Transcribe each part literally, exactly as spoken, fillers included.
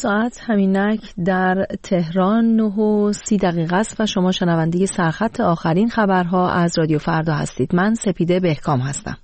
ساعت همینک در تهران نه و سی دقیقه است و شما شنونده سرخط آخرین خبرها از رادیو فردا هستید. من سپیده بهکام هستم.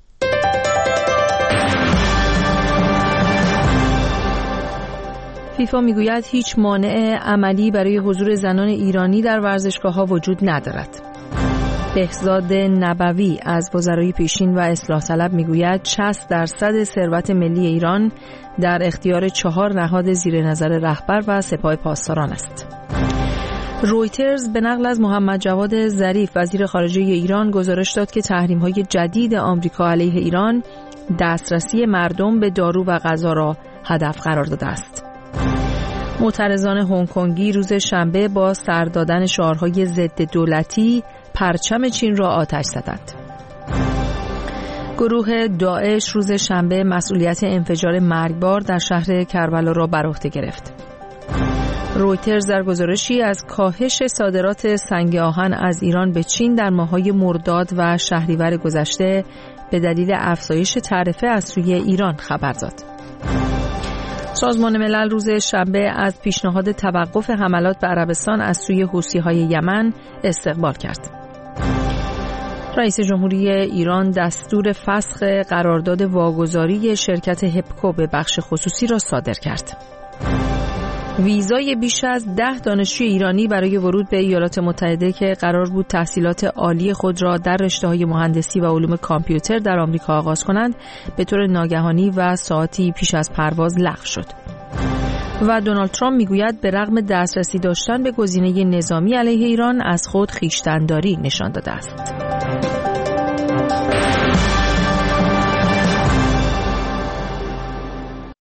فیفا میگوید هیچ مانع عملی برای حضور زنان ایرانی در ورزشگاه‌ها وجود ندارد. بهزاد نبوی از وزرای پیشین و اصلاح طلب میگوید شصت درصد ثروت ملی ایران در اختیار چهار نهاد زیر نظر رهبر و سپاه پاسداران است. رویترز به نقل از محمد جواد ظریف وزیر خارجه ایران گزارش داد که تحریم‌های جدید آمریکا علیه ایران دسترسی مردم به دارو و غذا را هدف قرار داده است. معترضان هنگ کنگی روز شنبه با سر دادن شعارهای ضد دولتی پرچم چین را آتش زدند. گروه داعش روز شنبه مسئولیت انفجار مرگبار در شهر کربلا را بر عهده گرفت. رویترز در گزارشی از کاهش صادرات سنگ آهن از ایران به چین در ماه‌های مرداد و شهریور گذشته به دلیل افزایش تعرفه از سوی ایران خبر داد. سازمان ملل روز شنبه از پیشنهاد توقف حملات به عربستان از سوی حوثی‌های یمن استقبال کرد. رئیس جمهوری ایران دستور فسخ قرارداد واگذاری شرکت هپکو به بخش خصوصی را صادر کرد. ویزای بیش از ده دانشجوی ایرانی برای ورود به ایالات متحده که قرار بود تحصیلات عالی خود را در رشته‌های مهندسی و علوم کامپیوتر در آمریکا آغاز کنند به طور ناگهانی و ساعتی پیش از پرواز لغو شد. و دونالد ترامپ میگوید به رغم دسترسی داشتن به گزینه نظامی علیه ایران از خود خویشتن‌داری نشان داده است.